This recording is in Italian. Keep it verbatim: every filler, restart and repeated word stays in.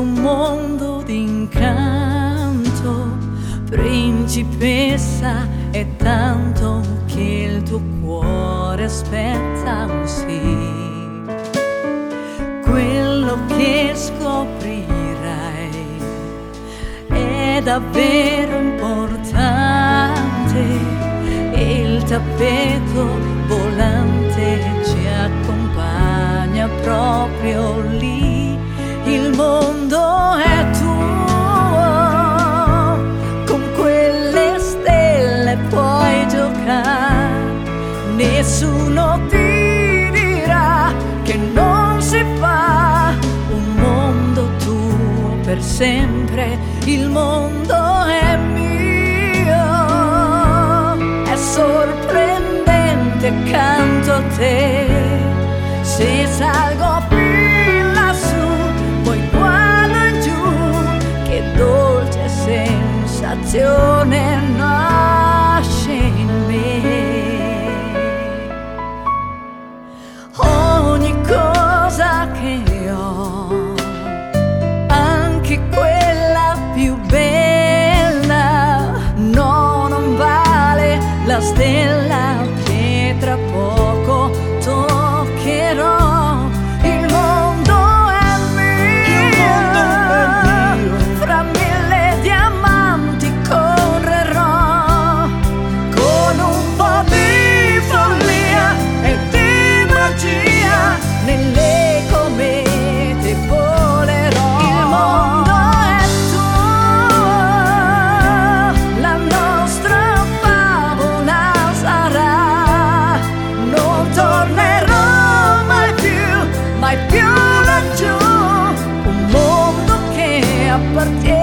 un mondo d'incanto, principessa, è tanto che il tuo cuore aspetta un sì. Quello che scoprirai è davvero importante, e il tappeto volante ci accompagna proprio lì. Il mondo è tuo, con quelle stelle puoi giocare, nessuno ti dirà che non si fa. Un mondo tuo per sempre, il mondo è mio. È sorprendente accanto a te, se salgo fin lassù, poi guardo in giù, che dolce sensazione nasce in me. Ogni cosa che ho, anche quella più bella, no, non vale la stella che tra poco toccherò. Il mondo è mio, fra mille diamanti correrò, con un po' di follia e di magia, nelle comete volerò. Il mondo è tuo, la nostra favola sarà, non tornerò mai più, mai più laggiù. Un mondo che appartiene